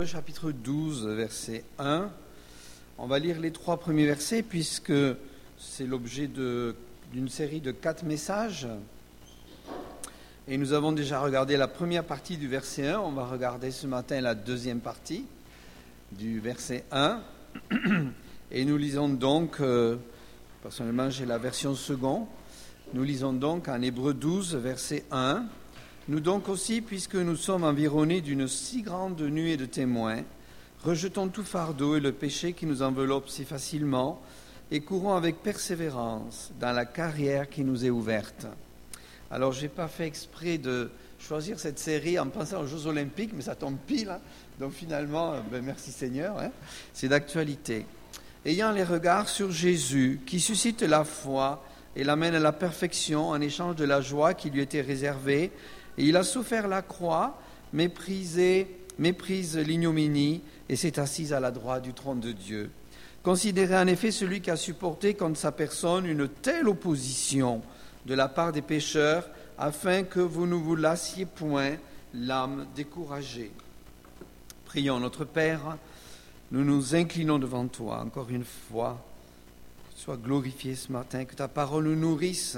Chapitre 12, verset 1. On va lire les 3 premiers versets puisque c'est l'objet d'une série de 4 messages. Et nous avons déjà regardé la première partie du verset 1. On va regarder ce matin la deuxième partie du verset 1. Et nous lisons donc, personnellement j'ai la version seconde, nous lisons donc en Hébreux 12, verset 1. Nous donc aussi, puisque nous sommes environnés d'une si grande nuée de témoins, rejetons tout fardeau et le péché qui nous enveloppe si facilement et courons avec persévérance dans la carrière qui nous est ouverte. Alors, je n'ai pas fait exprès de choisir cette série en pensant aux Jeux Olympiques, mais ça tombe pile. Hein. Donc finalement, merci Seigneur, hein, c'est d'actualité. Ayant les regards sur Jésus, qui suscite la foi et l'amène à la perfection en échange de la joie qui lui était réservée, et il a souffert la croix, méprise l'ignominie, et s'est assis à la droite du trône de Dieu. Considérez en effet celui qui a supporté contre sa personne une telle opposition de la part des pécheurs, afin que vous ne vous lassiez point l'âme découragée. Prions notre Père, nous nous inclinons devant toi encore une fois. Sois glorifié ce matin, que ta parole nous nourrisse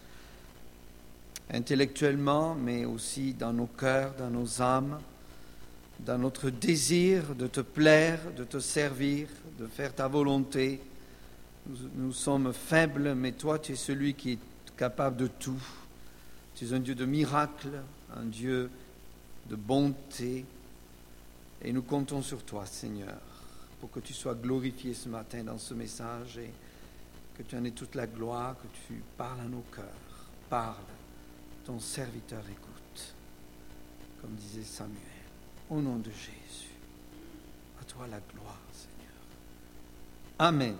intellectuellement, mais aussi dans nos cœurs, dans nos âmes, dans notre désir de te plaire, de te servir, de faire ta volonté. Nous sommes faibles, mais toi, tu es celui qui est capable de tout. Tu es un Dieu de miracles, un Dieu de bonté, et nous comptons sur toi, Seigneur, pour que tu sois glorifié ce matin dans ce message et que tu en aies toute la gloire, que tu parles à nos cœurs. Parle. Ton serviteur écoute, comme disait Samuel, au nom de Jésus. À toi la gloire, Seigneur. Amen.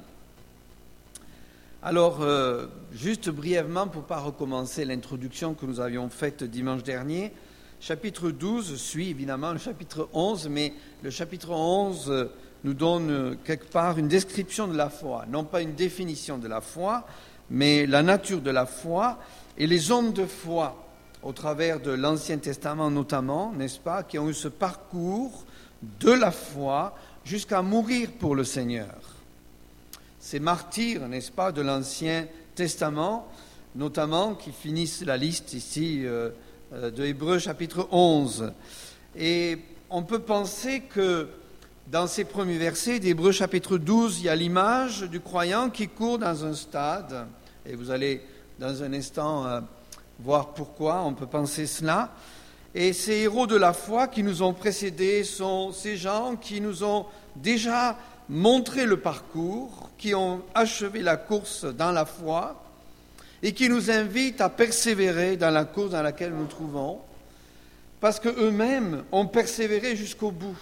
Alors, juste brièvement, pour ne pas recommencer l'introduction que nous avions faite dimanche dernier, chapitre 12 suit évidemment le chapitre 11, mais le chapitre 11 nous donne quelque part une description de la foi, non pas une définition de la foi, mais la nature de la foi et les hommes de foi au travers de l'Ancien Testament notamment, n'est-ce pas, qui ont eu ce parcours de la foi jusqu'à mourir pour le Seigneur. Ces martyrs, n'est-ce pas, de l'Ancien Testament, notamment, qui finissent la liste ici de Hébreux chapitre 11. Et on peut penser que dans ces premiers versets d'Hébreux chapitre 12, il y a l'image du croyant qui court dans un stade, et vous allez dans un instant voir pourquoi on peut penser cela. Et ces héros de la foi qui nous ont précédés sont ces gens qui nous ont déjà montré le parcours, qui ont achevé la course dans la foi et qui nous invitent à persévérer dans la course dans laquelle nous nous trouvons, parce qu'eux-mêmes ont persévéré jusqu'au bout.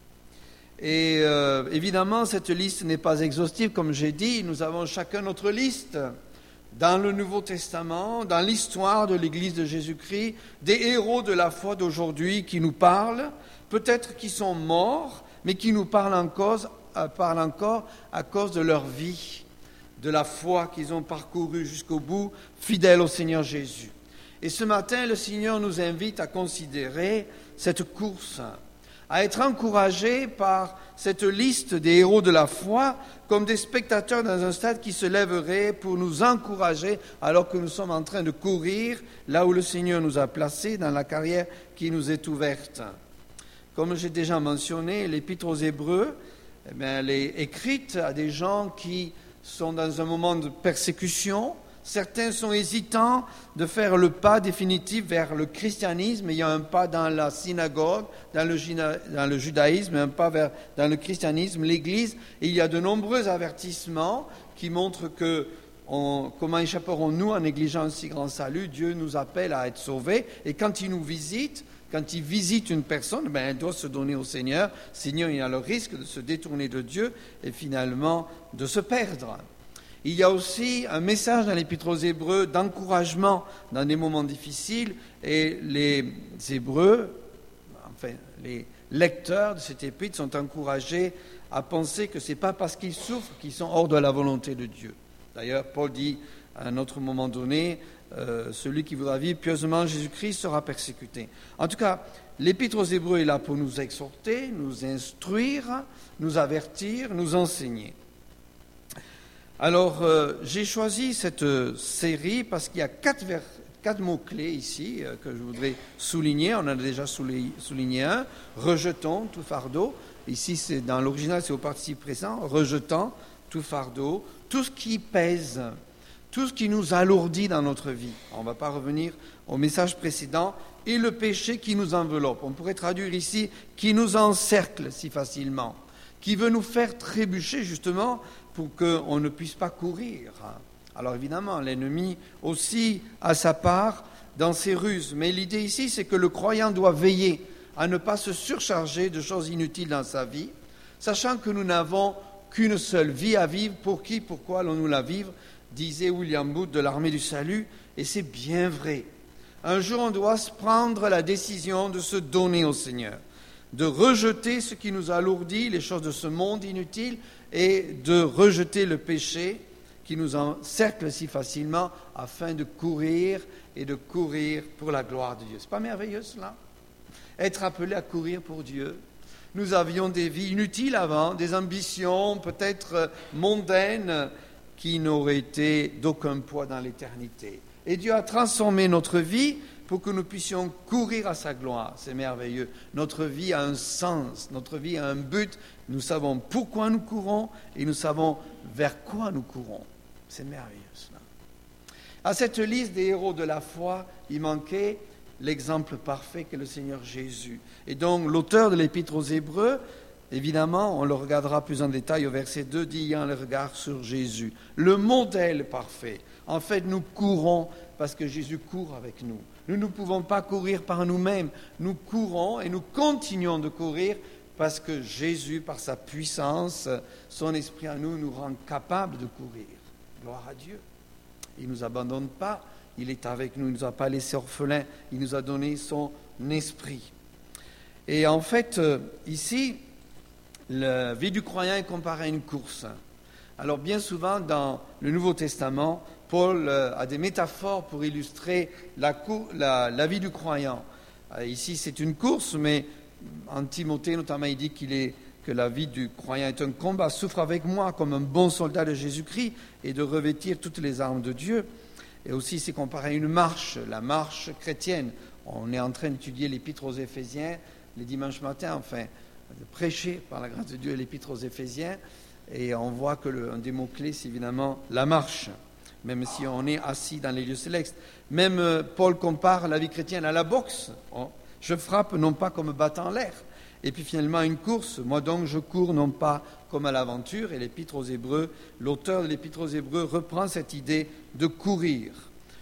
Et évidemment, cette liste n'est pas exhaustive, comme j'ai dit, nous avons chacun notre liste dans le Nouveau Testament, dans l'histoire de l'Église de Jésus-Christ, des héros de la foi d'aujourd'hui qui nous parlent, peut-être qui sont morts, mais qui nous parlent encore à cause de leur vie, de la foi qu'ils ont parcourue jusqu'au bout, fidèles au Seigneur Jésus. Et ce matin, le Seigneur nous invite à considérer cette course, à être encouragés par cette liste des héros de la foi comme des spectateurs dans un stade qui se lèverait pour nous encourager alors que nous sommes en train de courir là où le Seigneur nous a placés dans la carrière qui nous est ouverte. Comme j'ai déjà mentionné, l'Épître aux Hébreux, elle est écrite à des gens qui sont dans un moment de persécution. Certains sont hésitants de faire le pas définitif vers le christianisme. Il y a un pas dans la synagogue, dans le judaïsme, un pas dans le christianisme, l'Église. Et il y a de nombreux avertissements qui montrent comment échapperons-nous en négligeant un si grand salut. Dieu nous appelle à être sauvés. Et quand il nous visite, quand il visite une personne, elle doit se donner au Seigneur. Sinon, il y a le risque de se détourner de Dieu et finalement de se perdre. Il y a aussi un message dans l'Épître aux Hébreux d'encouragement dans des moments difficiles, et les Hébreux, enfin les lecteurs de cette épître sont encouragés à penser que ce n'est pas parce qu'ils souffrent qu'ils sont hors de la volonté de Dieu. D'ailleurs, Paul dit à un autre moment donné, celui qui voudra vivre pieusement Jésus-Christ sera persécuté. En tout cas, l'Épître aux Hébreux est là pour nous exhorter, nous instruire, nous avertir, nous enseigner. Alors, j'ai choisi cette série parce qu'il y a quatre mots-clés ici que je voudrais souligner. On en a déjà souligné un. Rejetons tout fardeau. Ici, c'est dans l'original, c'est au participe présent. Rejetant tout fardeau, tout ce qui pèse, tout ce qui nous alourdit dans notre vie. On ne va pas revenir au message précédent. Et le péché qui nous enveloppe. On pourrait traduire ici, qui nous encercle si facilement, qui veut nous faire trébucher justement pour qu'on ne puisse pas courir. Alors évidemment, l'ennemi aussi a sa part dans ses ruses. Mais l'idée ici, c'est que le croyant doit veiller à ne pas se surcharger de choses inutiles dans sa vie, sachant que nous n'avons qu'une seule vie à vivre. Pour qui, pourquoi allons-nous la vivre, disait William Booth de l'Armée du Salut, et c'est bien vrai. Un jour, on doit se prendre la décision de se donner au Seigneur, de rejeter ce qui nous alourdit, les choses de ce monde inutile, et de rejeter le péché qui nous encercle si facilement, afin de courir et de courir pour la gloire de Dieu. C'est pas merveilleux cela? Être appelé à courir pour Dieu. Nous avions des vies inutiles avant, des ambitions peut-être mondaines qui n'auraient été d'aucun poids dans l'éternité. Et Dieu a transformé notre vie pour que nous puissions courir à sa gloire. C'est merveilleux. Notre vie a un sens, notre vie a un but. Nous savons pourquoi nous courons et nous savons vers quoi nous courons. C'est merveilleux cela. À cette liste des héros de la foi, il manquait l'exemple parfait qu'est le Seigneur Jésus. Et donc l'auteur de l'Épître aux Hébreux, évidemment, on le regardera plus en détail au verset 2, dit ayant le regard sur Jésus, le modèle parfait. En fait, nous courons parce que Jésus court avec nous. Nous ne pouvons pas courir par nous-mêmes. Nous courons et nous continuons de courir parce que Jésus, par sa puissance, son esprit en nous, nous rend capables de courir. Gloire à Dieu. Il ne nous abandonne pas. Il est avec nous. Il ne nous a pas laissés orphelins. Il nous a donné son esprit. Et en fait, ici, la vie du croyant est comparée à une course. Alors bien souvent, dans le Nouveau Testament, Paul a des métaphores pour illustrer la vie du croyant. Ici, c'est une course, mais en Timothée, notamment, il dit que la vie du croyant est un combat. Souffre avec moi comme un bon soldat de Jésus-Christ et de revêtir toutes les armes de Dieu. Et aussi, c'est comparé à une marche, la marche chrétienne. On est en train d'étudier l'Épître aux Éphésiens les dimanches matins, enfin, de prêcher par la grâce de Dieu l'Épître aux Éphésiens. Et on voit que un des mots-clés, c'est évidemment la marche, même si on est assis dans les lieux célestes. Même Paul compare la vie chrétienne à la boxe. Je frappe non pas comme battant l'air. Et puis finalement, une course, moi donc je cours non pas comme à l'aventure. Et l'Épître aux Hébreux, l'auteur de l'Épître aux Hébreux reprend cette idée de courir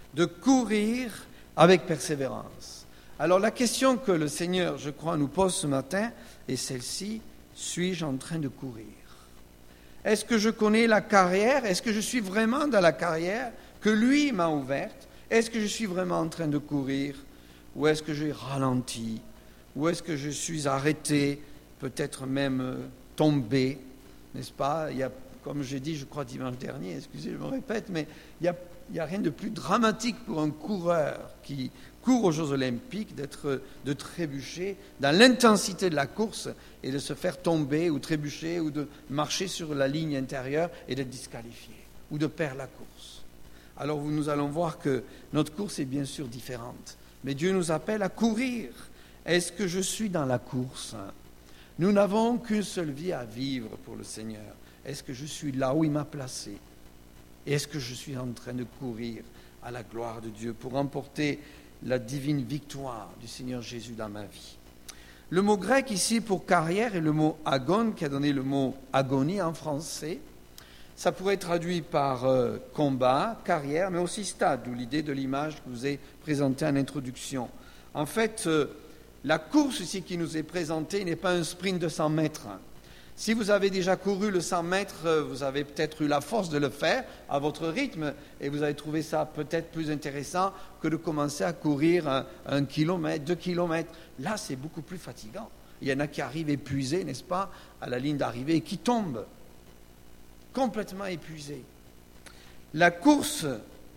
avec persévérance. Alors la question que le Seigneur, je crois, nous pose ce matin est celle-ci, suis-je en train de courir? Est-ce que je connais la carrière? Est-ce que je suis vraiment dans la carrière que lui m'a ouverte? Est-ce que je suis vraiment en train de courir? Ou est-ce que j'ai ralenti? Ou est-ce que je suis arrêté, peut-être même tombé? N'est-ce pas? Il y a, comme j'ai dit, je crois dimanche dernier, excusez, je me répète, mais il n'y a rien de plus dramatique pour un coureur qui court aux Jeux Olympiques de trébucher dans l'intensité de la course et de se faire tomber ou trébucher ou de marcher sur la ligne intérieure et d'être disqualifié ou de perdre la course. Alors nous allons voir que notre course est bien sûr différente, mais Dieu nous appelle à courir. Est-ce que je suis dans la course? Nous n'avons qu'une seule vie à vivre pour le Seigneur. Est-ce que je suis là où il m'a placé? Est-ce que je suis en train de courir à la gloire de Dieu pour remporter la divine victoire du Seigneur Jésus dans ma vie? Le mot grec ici pour carrière est le mot agon, qui a donné le mot agonie en français. Ça pourrait être traduit par combat, carrière, mais aussi stade, d'où l'idée de l'image que je vous ai présentée en introduction. En fait, la course ici qui nous est présentée n'est pas un sprint de 100 mètres. Si vous avez déjà couru le 100 mètres, vous avez peut-être eu la force de le faire à votre rythme et vous avez trouvé ça peut-être plus intéressant que de commencer à courir 1 kilomètre, 2 kilomètres. Là, c'est beaucoup plus fatigant. Il y en a qui arrivent épuisés, n'est-ce pas, à la ligne d'arrivée et qui tombent complètement épuisés. La course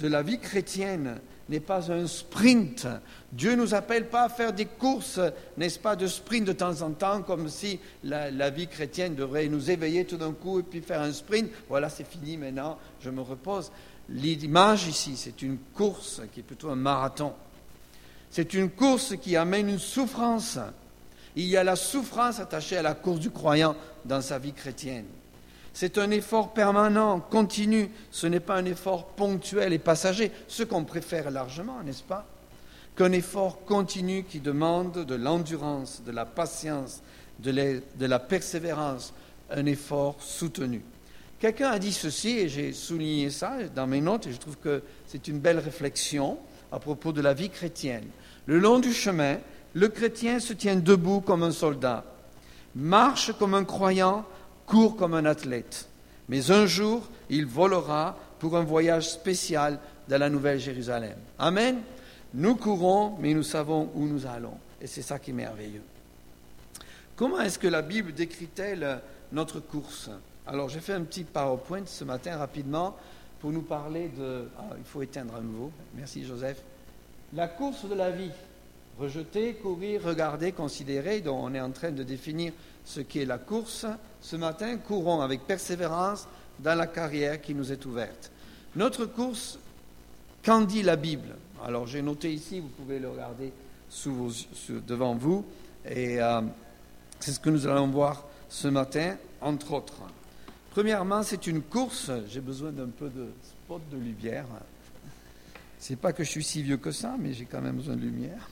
de la vie chrétienne n'est pas un sprint. Dieu ne nous appelle pas à faire des courses, n'est-ce pas, de sprint de temps en temps, comme si la vie chrétienne devrait nous éveiller tout d'un coup et puis faire un sprint. Voilà, c'est fini maintenant, je me repose. L'image ici, c'est une course qui est plutôt un marathon. C'est une course qui amène une souffrance. Il y a la souffrance attachée à la course du croyant dans sa vie chrétienne. C'est un effort permanent, continu. Ce n'est pas un effort ponctuel et passager, ce qu'on préfère largement, n'est-ce pas? Qu'un effort continu qui demande de l'endurance, de la patience, de la persévérance, un effort soutenu. Quelqu'un a dit ceci, et j'ai souligné ça dans mes notes, et je trouve que c'est une belle réflexion à propos de la vie chrétienne. Le long du chemin, le chrétien se tient debout comme un soldat, marche comme un croyant, court comme un athlète. Mais un jour, il volera pour un voyage spécial dans la Nouvelle Jérusalem. Amen. Nous courons, mais nous savons où nous allons. Et c'est ça qui est merveilleux. Comment est-ce que la Bible décrit-elle notre course? Alors, j'ai fait un petit PowerPoint ce matin rapidement pour nous parler de... Ah, il faut éteindre à nouveau. Merci, Joseph. La course de la vie. Rejeter, courir, regarder, considérer. Donc, on est en train de définir ce qu'est la course. Ce matin, courons avec persévérance dans la carrière qui nous est ouverte. Notre course, qu'en dit la Bible? Alors, j'ai noté ici, vous pouvez le regarder devant vous. Et c'est ce que nous allons voir ce matin, entre autres. Premièrement, c'est une course. J'ai besoin d'un peu de spot de lumière. C'est pas que je suis si vieux que ça, mais j'ai quand même besoin de lumière.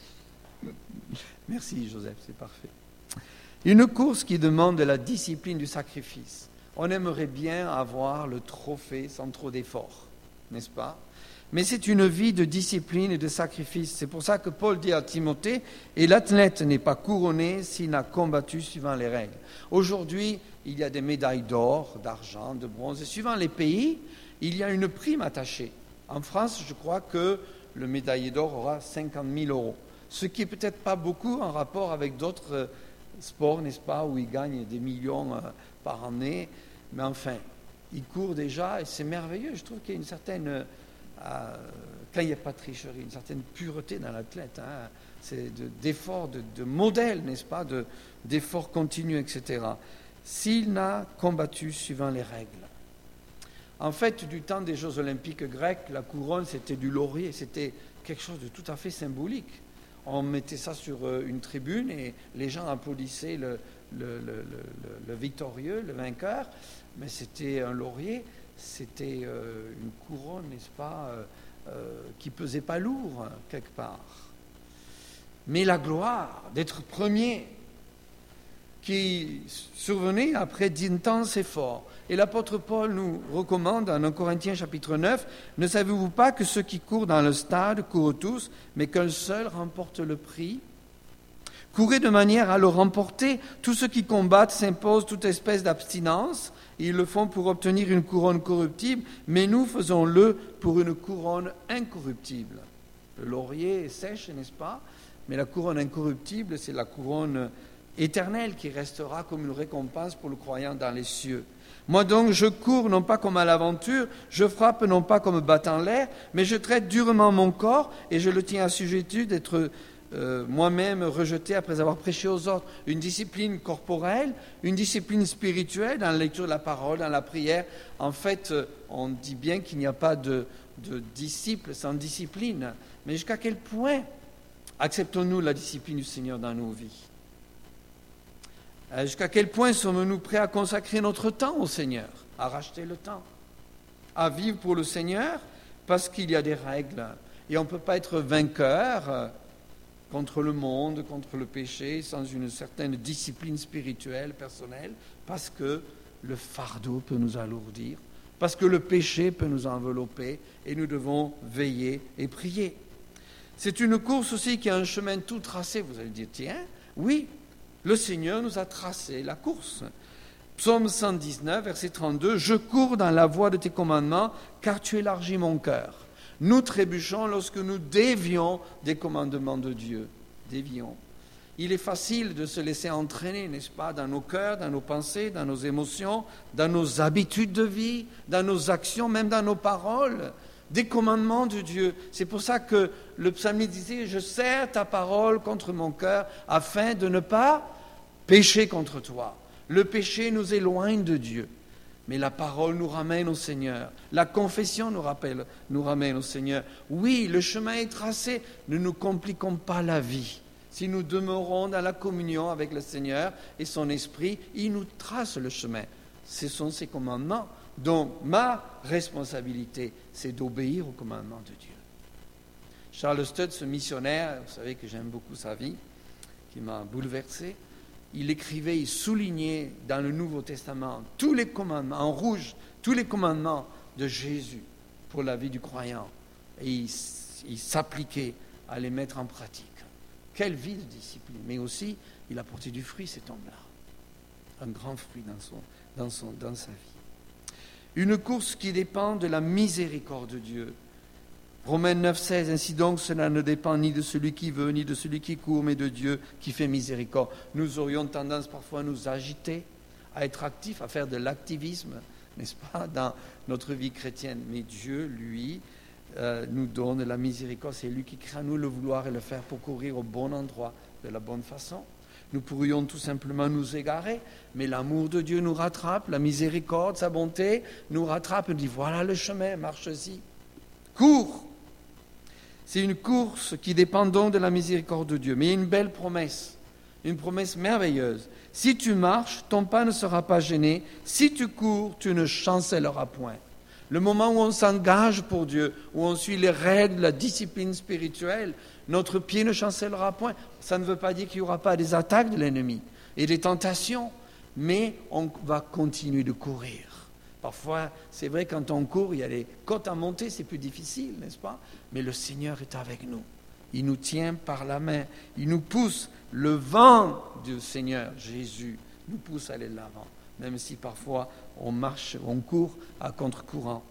Merci, Joseph, c'est parfait. Une course qui demande de la discipline du sacrifice. On aimerait bien avoir le trophée sans trop d'efforts, n'est-ce pas? Mais c'est une vie de discipline et de sacrifice. C'est pour ça que Paul dit à Timothée, « Et l'athlète n'est pas couronné s'il n'a combattu suivant les règles. » Aujourd'hui, il y a des médailles d'or, d'argent, de bronze. Et suivant les pays, il y a une prime attachée. En France, je crois que le médaillé d'or aura 50 000 €. Ce qui est peut-être pas beaucoup en rapport avec d'autres sports, n'est-ce pas, où ils gagnent des millions par année. Mais enfin, ils courent déjà et c'est merveilleux. Je trouve qu'il y a une certaine... quand il n'y a pas de tricherie, une certaine pureté dans l'athlète. Hein. C'est d'efforts, de modèles, n'est-ce pas, d'efforts continus, etc. S'il n'a combattu suivant les règles. En fait, du temps des Jeux olympiques grecs, la couronne, c'était du laurier, c'était quelque chose de tout à fait symbolique. On mettait ça sur une tribune et les gens applaudissaient le victorieux, le vainqueur, mais c'était un laurier, c'était une couronne, n'est-ce pas, qui pesait pas lourd, quelque part. Mais la gloire d'être premier, qui survenait après d'intenses efforts. Et l'apôtre Paul nous recommande en 1 Corinthiens chapitre 9, « Ne savez-vous pas que ceux qui courent dans le stade courent tous, mais qu'un seul remporte le prix ? Courez de manière à le remporter. Tous ceux qui combattent s'imposent toute espèce d'abstinence. Ils le font pour obtenir une couronne corruptible, mais nous faisons-le pour une couronne incorruptible. » Le laurier est sèche, n'est-ce pas? Mais la couronne incorruptible, c'est la couronne éternelle qui restera comme une récompense pour le croyant dans les cieux. Moi donc, je cours non pas comme à l'aventure, je frappe non pas comme battant l'air, mais je traite durement mon corps et je le tiens assujetti d'être moi-même rejeté après avoir prêché aux autres. Une discipline corporelle, une discipline spirituelle dans la lecture de la parole, dans la prière. En fait, on dit bien qu'il n'y a pas de disciple sans discipline. Mais jusqu'à quel point acceptons-nous la discipline du Seigneur dans nos vies? Jusqu'à quel point sommes-nous prêts à consacrer notre temps au Seigneur, à racheter le temps, à vivre pour le Seigneur, parce qu'il y a des règles. Et on ne peut pas être vainqueur contre le monde, contre le péché, sans une certaine discipline spirituelle, personnelle, parce que le fardeau peut nous alourdir, parce que le péché peut nous envelopper, et nous devons veiller et prier. C'est une course aussi qui a un chemin tout tracé. Vous allez dire, tiens, oui, le Seigneur nous a tracé la course. Psaume 119, verset 32, « Je cours dans la voie de tes commandements, car tu élargis mon cœur. » Nous trébuchons lorsque nous dévions des commandements de Dieu. Dévions. Il est facile de se laisser entraîner, n'est-ce pas, dans nos cœurs, dans nos pensées, dans nos émotions, dans nos habitudes de vie, dans nos actions, même dans nos paroles, des commandements de Dieu. C'est pour ça que le psalmiste disait « Je serre ta parole contre mon cœur afin de ne pas pécher contre toi ». Le péché nous éloigne de Dieu, mais la parole nous ramène au Seigneur. La confession nous ramène au Seigneur. Oui, le chemin est tracé, ne nous compliquons pas la vie. Si nous demeurons dans la communion avec le Seigneur et son Esprit, il nous trace le chemin. Ce sont ses commandements. Donc, ma responsabilité, c'est d'obéir aux commandements de Dieu. Charles Studd, ce missionnaire, vous savez que j'aime beaucoup sa vie, qui m'a bouleversé, il écrivait, il soulignait dans le Nouveau Testament tous les commandements, en rouge, tous les commandements de Jésus pour la vie du croyant. Et il s'appliquait à les mettre en pratique. Quelle vie de discipline. Mais aussi, il a porté du fruit, cet homme-là. Un grand fruit dans sa vie. Une course qui dépend de la miséricorde de Dieu. Romains 9,16, ainsi donc, cela ne dépend ni de celui qui veut, ni de celui qui court, mais de Dieu qui fait miséricorde. Nous aurions tendance parfois à nous agiter, à être actifs, à faire de l'activisme, n'est-ce pas, dans notre vie chrétienne. Mais Dieu, lui, nous donne la miséricorde. C'est lui qui crée à nous le vouloir et le faire pour courir au bon endroit, de la bonne façon. Nous pourrions tout simplement nous égarer, mais l'amour de Dieu nous rattrape, la miséricorde, sa bonté nous rattrape et nous dit voilà le chemin, marche-y. Cours. C'est une course qui dépend donc de la miséricorde de Dieu. Mais il y a une belle promesse, une promesse merveilleuse. Si tu marches, ton pas ne sera pas gêné. Si tu cours, tu ne chancelleras point. Le moment où on s'engage pour Dieu, où on suit les règles de la discipline spirituelle, notre pied ne chancellera point. Ça ne veut pas dire qu'il n'y aura pas des attaques de l'ennemi et des tentations, mais on va continuer de courir. Parfois, c'est vrai, quand on court, il y a des côtes à monter, c'est plus difficile, n'est-ce pas? Mais le Seigneur est avec nous. Il nous tient par la main. Il nous pousse. Le vent du Seigneur, Jésus, nous pousse à aller de l'avant, même si parfois on marche, on court à contre-courant.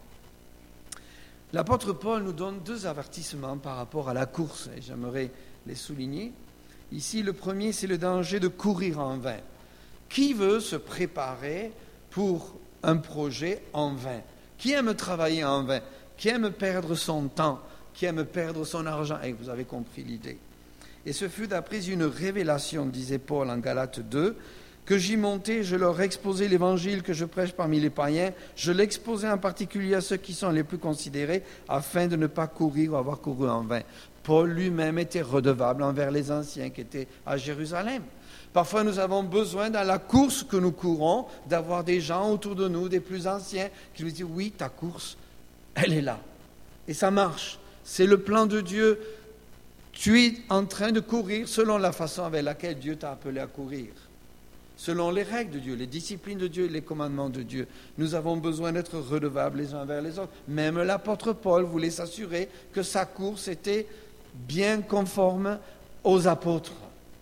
L'apôtre Paul nous donne 2 avertissements par rapport à la course, et j'aimerais les souligner. Ici, le premier, c'est le danger de courir en vain. Qui veut se préparer pour un projet en vain? Qui aime travailler en vain? Qui aime perdre son temps? Qui aime perdre son argent? Et vous avez compris l'idée. Et ce fut d'après une révélation, disait Paul en Galates 2, que j'y montais, je leur exposais l'évangile que je prêche parmi les païens, je l'exposais en particulier à ceux qui sont les plus considérés, afin de ne pas courir ou avoir couru en vain. Paul lui-même était redevable envers les anciens qui étaient à Jérusalem. Parfois, nous avons besoin, dans la course que nous courons, d'avoir des gens autour de nous, des plus anciens, qui nous disent « Oui, ta course, elle est là. » Et ça marche. C'est le plan de Dieu. Tu es en train de courir selon la façon avec laquelle Dieu t'a appelé à courir. Selon les règles de Dieu, les disciplines de Dieu, les commandements de Dieu. Nous avons besoin d'être redevables les uns envers les autres. Même l'apôtre Paul voulait s'assurer que sa course était bien conforme aux apôtres.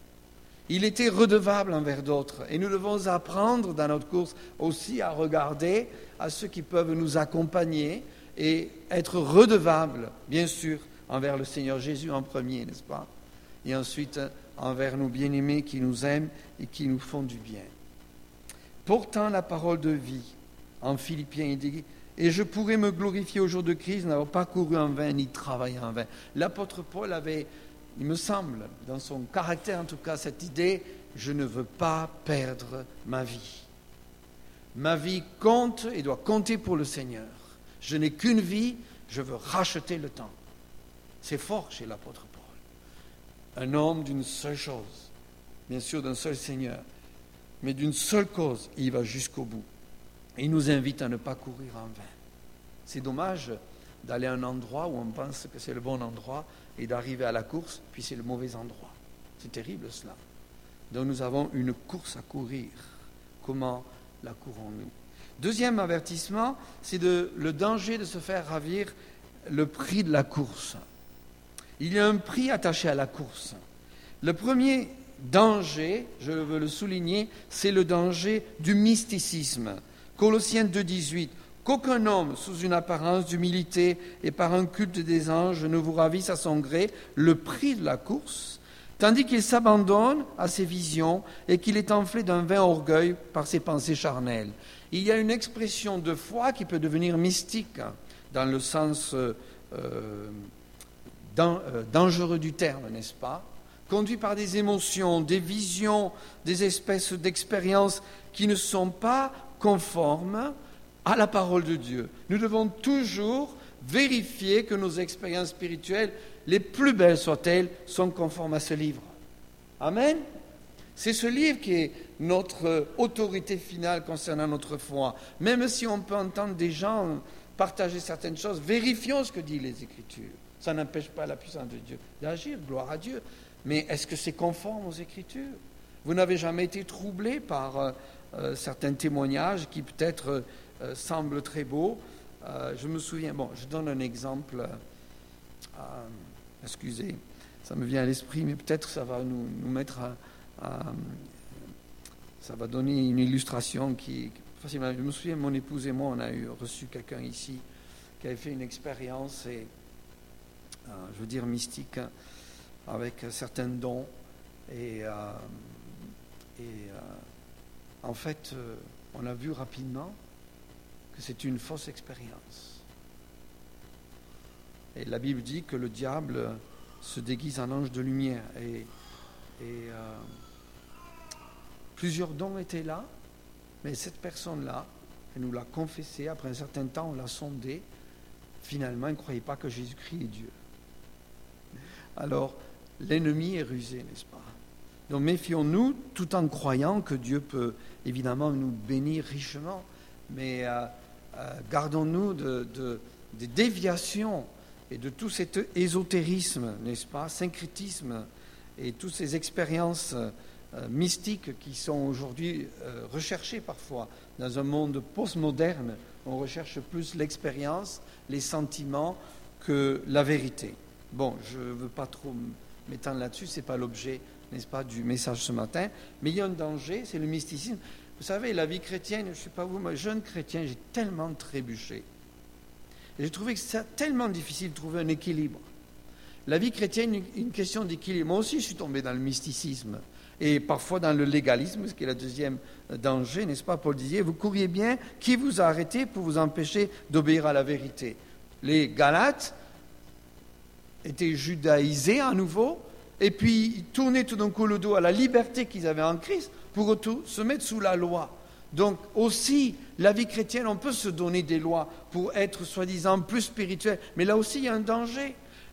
Il était redevable envers d'autres. Et nous devons apprendre dans notre course aussi à regarder à ceux qui peuvent nous accompagner et être redevables, bien sûr, envers le Seigneur Jésus en premier, n'est-ce pas? Et ensuite, envers nos bien-aimés qui nous aiment et qui nous font du bien. Pourtant, la parole de vie, en Philippiens, il dit « Et je pourrais me glorifier au jour de crise, n'avoir pas couru en vain, ni travaillé en vain. » L'apôtre Paul avait, il me semble, dans son caractère en tout cas, cette idée « Je ne veux pas perdre ma vie. Ma vie compte et doit compter pour le Seigneur. Je n'ai qu'une vie, je veux racheter le temps. » C'est fort chez l'apôtre Paul. Un homme d'une seule chose, bien sûr d'un seul Seigneur, mais d'une seule cause, il va jusqu'au bout. Il nous invite à ne pas courir en vain. C'est dommage d'aller à un endroit où on pense que c'est le bon endroit et d'arriver à la course, puis c'est le mauvais endroit. C'est terrible cela. Donc nous avons une course à courir. Comment la courons-nous? Deuxième avertissement, c'est le danger de se faire ravir le prix de la course. Il y a un prix attaché à la course. Le premier danger, je veux le souligner, c'est le danger du mysticisme. Colossiens 2,18 « Qu'aucun homme, sous une apparence d'humilité et par un culte des anges, ne vous ravisse à son gré le prix de la course, tandis qu'il s'abandonne à ses visions et qu'il est enflé d'un vain orgueil par ses pensées charnelles. » Il y a une expression de foi qui peut devenir mystique, dans le sens dangereux du terme, n'est-ce pas? Conduits par des émotions, des visions, des espèces d'expériences qui ne sont pas conformes à la parole de Dieu. Nous devons toujours vérifier que nos expériences spirituelles, les plus belles soient-elles, sont conformes à ce livre. Amen. C'est ce livre qui est notre autorité finale concernant notre foi. Même si on peut entendre des gens partager certaines choses, vérifions ce que disent les Écritures. Ça n'empêche pas la puissance de Dieu d'agir, gloire à Dieu. Mais est-ce que c'est conforme aux Écritures? Vous n'avez jamais été troublé par certains témoignages qui peut-être semblent très beaux. Je me souviens, je donne un exemple. Excusez, ça me vient à l'esprit, mais peut-être ça va nous mettre ça va donner une illustration qui facilement. Je me souviens, mon épouse et moi, on a reçu quelqu'un ici qui avait fait une expérience, je veux dire mystique, avec certains dons. Et en fait, on a vu rapidement que c'est une fausse expérience. Et la Bible dit que le diable se déguise en ange de lumière. Et plusieurs dons étaient là, mais cette personne-là, elle nous l'a confessé. Après un certain temps, on l'a sondé. Finalement, elle ne croyait pas que Jésus-Christ est Dieu. Alors, l'ennemi est rusé, n'est-ce pas? Donc, méfions-nous, tout en croyant que Dieu peut évidemment nous bénir richement, mais gardons-nous des déviations et de tout cet ésotérisme, n'est-ce pas, syncrétisme et toutes ces expériences mystiques qui sont aujourd'hui recherchées parfois dans un monde postmoderne. On recherche plus l'expérience, les sentiments que la vérité. Bon, je ne veux pas trop m'étendre là-dessus, ce n'est pas l'objet, n'est-ce pas, du message ce matin, mais il y a un danger, c'est le mysticisme. Vous savez, la vie chrétienne, je ne sais pas vous, moi, jeune chrétien, j'ai tellement trébuché. Et j'ai trouvé que c'est tellement difficile de trouver un équilibre. La vie chrétienne est une question d'équilibre. Moi aussi, je suis tombé dans le mysticisme et parfois dans le légalisme, ce qui est le deuxième danger, n'est-ce pas? Paul disait, vous couriez bien, qui vous a arrêté pour vous empêcher d'obéir à la vérité? Les Galates étaient judaïsés à nouveau, et puis ils tournaient tout d'un coup le dos à la liberté qu'ils avaient en Christ pour se mettre sous la loi. Donc aussi, la vie chrétienne, on peut se donner des lois pour être soi-disant plus spirituel, mais là aussi il y a un danger.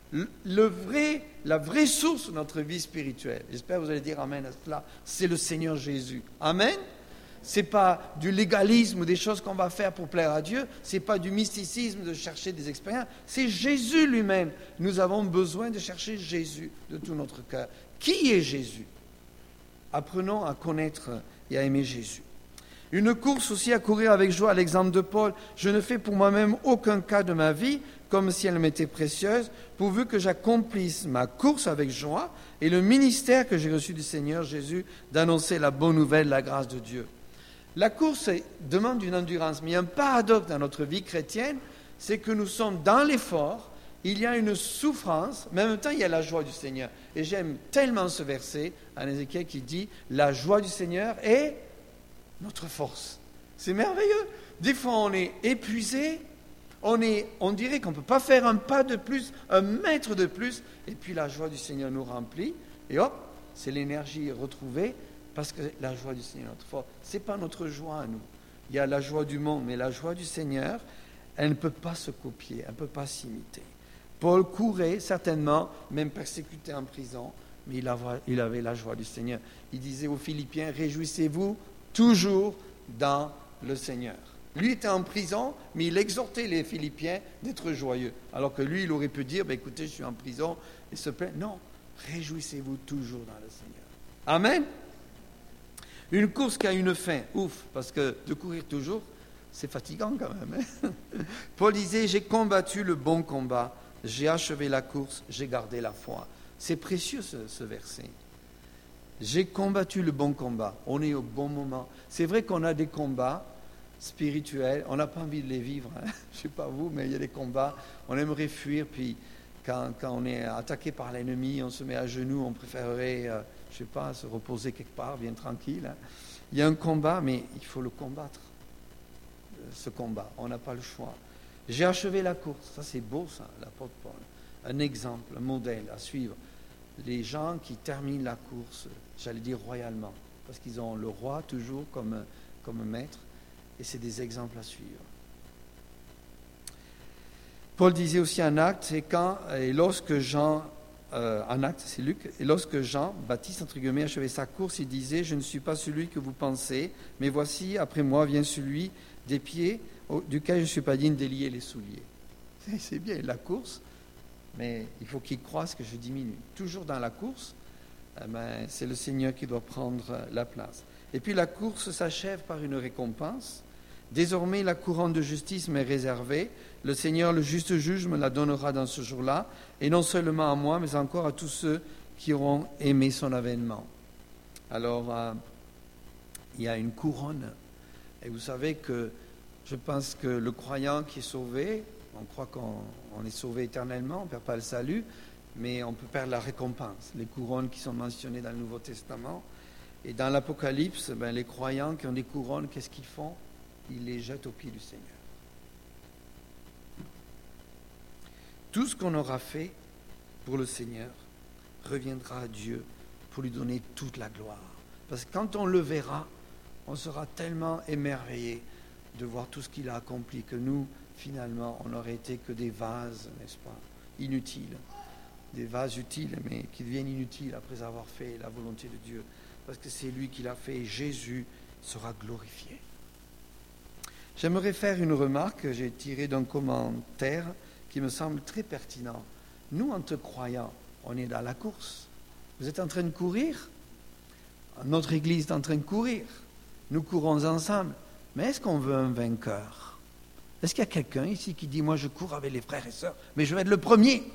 La vraie source de notre vie spirituelle, j'espère que vous allez dire amen à cela, c'est le Seigneur Jésus. Amen. Ce n'est pas du légalisme ou des choses qu'on va faire pour plaire à Dieu, ce n'est pas du mysticisme de chercher des expériences, c'est Jésus lui-même. Nous avons besoin de chercher Jésus de tout notre cœur. Qui est Jésus? Apprenons à connaître et à aimer Jésus. Une course aussi à courir avec joie, à l'exemple de Paul. Je ne fais pour moi-même aucun cas de ma vie comme si elle m'était précieuse, pourvu que j'accomplisse ma course avec joie et le ministère que j'ai reçu du Seigneur Jésus d'annoncer la bonne nouvelle, la grâce de Dieu. La course demande une endurance, mais il y a un paradoxe dans notre vie chrétienne, c'est que nous sommes dans l'effort, il y a une souffrance, mais en même temps il y a la joie du Seigneur. Et j'aime tellement ce verset en Ézéchiel qui dit « La joie du Seigneur est notre force ». C'est merveilleux. Des fois on est épuisé, on dirait qu'on ne peut pas faire un pas de plus, un mètre de plus, et puis la joie du Seigneur nous remplit, et hop, c'est l'énergie retrouvée, parce que la joie du Seigneur est notre force. Ce n'est pas notre joie à nous. Il y a la joie du monde, mais la joie du Seigneur, elle ne peut pas se copier, elle ne peut pas s'imiter. Paul courait certainement, même persécuté en prison, mais il avait la joie du Seigneur. Il disait aux Philippiens, réjouissez-vous toujours dans le Seigneur. Lui était en prison, mais il exhortait les Philippiens d'être joyeux. Alors que lui, il aurait pu dire, écoutez, je suis en prison, et se plaindre. Non, réjouissez-vous toujours dans le Seigneur. Amen. Une course qui a une fin, ouf, parce que de courir toujours, c'est fatigant quand même. Hein? Paul disait, j'ai combattu le bon combat, j'ai achevé la course, j'ai gardé la foi. C'est précieux ce verset. J'ai combattu le bon combat, on est au bon moment. C'est vrai qu'on a des combats spirituels, on n'a pas envie de les vivre. Hein? Je ne sais pas vous, mais il y a des combats, on aimerait fuir, puis quand on est attaqué par l'ennemi, on se met à genoux, on préférerait, je ne sais pas, se reposer quelque part, bien tranquille. Hein? Il y a un combat, mais il faut le combattre, ce combat. On n'a pas le choix. J'ai achevé la course. Ça, c'est beau, ça, l'apôtre Paul. Un exemple, un modèle à suivre. Les gens qui terminent la course, j'allais dire royalement, parce qu'ils ont le roi toujours comme maître, et c'est des exemples à suivre. Paul disait aussi en Actes, et lorsque Jean, en Actes, c'est Luc, et lorsque Jean, Baptiste, entre guillemets, achevait sa course, il disait, je ne suis pas celui que vous pensez, mais voici, après moi vient celui des pieds, duquel je ne suis pas digne d'élier les souliers. C'est bien la course, mais il faut qu'il croisse que je diminue. Toujours dans la course, c'est le Seigneur qui doit prendre la place. Et puis la course s'achève par une récompense. Désormais, la couronne de justice m'est réservée. Le Seigneur, le juste juge, me la donnera dans ce jour-là, et non seulement à moi, mais encore à tous ceux qui auront aimé son avènement. Alors, il y a une couronne. Et vous savez que je pense que le croyant qui est sauvé, on croit qu'on est sauvé éternellement, on ne perd pas le salut, mais on peut perdre la récompense. Les couronnes qui sont mentionnées dans le Nouveau Testament. Et dans l'Apocalypse, les croyants qui ont des couronnes, qu'est-ce qu'ils font? Ils les jettent aux pieds du Seigneur. Tout ce qu'on aura fait pour le Seigneur reviendra à Dieu pour lui donner toute la gloire. Parce que quand on le verra, on sera tellement émerveillé de voir tout ce qu'il a accompli que nous, finalement, on n'aurait été que des vases, n'est-ce pas, inutiles. Des vases utiles, mais qui deviennent inutiles après avoir fait la volonté de Dieu. Parce que c'est lui qui l'a fait et Jésus sera glorifié. J'aimerais faire une remarque que j'ai tirée d'un commentaire qui me semble très pertinent. Nous, en te croyant, on est dans la course. Vous êtes en train de courir? Notre Église est en train de courir. Nous courons ensemble. Mais est-ce qu'on veut un vainqueur? Est-ce qu'il y a quelqu'un ici qui dit, moi je cours avec les frères et sœurs, mais je vais être le premier?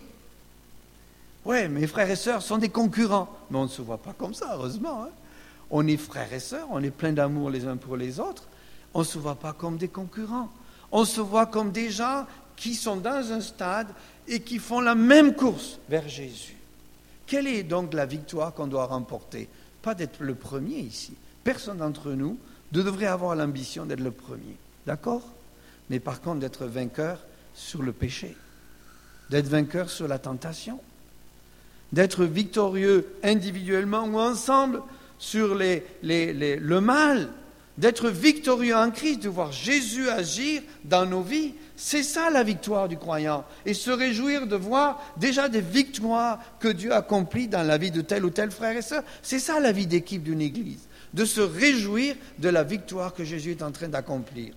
Oui, mes frères et sœurs sont des concurrents. Mais on ne se voit pas comme ça, heureusement. Hein? On est frères et sœurs, on est pleins d'amour les uns pour les autres. On ne se voit pas comme des concurrents. On se voit comme des gens qui sont dans un stade et qui font la même course vers Jésus. Quelle est donc la victoire qu'on doit remporter? Pas d'être le premier ici. Personne d'entre nous ne devrait avoir l'ambition d'être le premier. D'accord? Mais par contre, d'être vainqueur sur le péché. D'être vainqueur sur la tentation. D'être victorieux individuellement ou ensemble sur le mal. D'être victorieux en Christ, de voir Jésus agir dans nos vies. C'est ça la victoire du croyant. Et se réjouir de voir déjà des victoires que Dieu accomplit dans la vie de tel ou tel frère et sœur. C'est ça la vie d'équipe d'une église. De se réjouir de la victoire que Jésus est en train d'accomplir.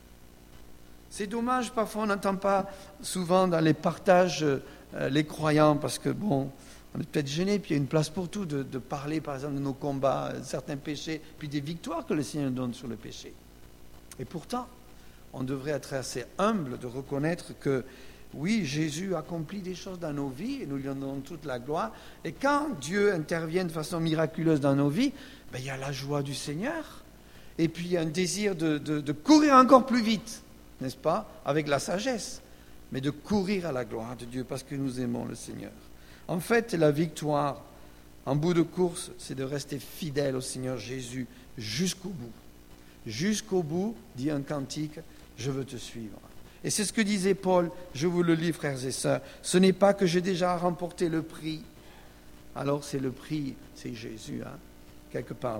C'est dommage, parfois on n'entend pas souvent dans les partages les croyants, parce que bon, on est peut-être gêné, puis il y a une place pour tout, de parler par exemple de nos combats, de certains péchés, puis des victoires que le Seigneur donne sur le péché. Et pourtant, on devrait être assez humble de reconnaître que oui, Jésus accomplit des choses dans nos vies et nous lui donnons toute la gloire. Et quand Dieu intervient de façon miraculeuse dans nos vies, il y a la joie du Seigneur. Et puis il y a un désir de courir encore plus vite, n'est-ce pas, avec la sagesse, mais de courir à la gloire de Dieu parce que nous aimons le Seigneur. En fait, la victoire en bout de course, c'est de rester fidèle au Seigneur Jésus jusqu'au bout. Jusqu'au bout, dit un cantique, je veux te suivre. Et c'est ce que disait Paul, je vous le lis, frères et sœurs, ce n'est pas que j'ai déjà remporté le prix. Alors c'est le prix, c'est Jésus, hein, quelque part,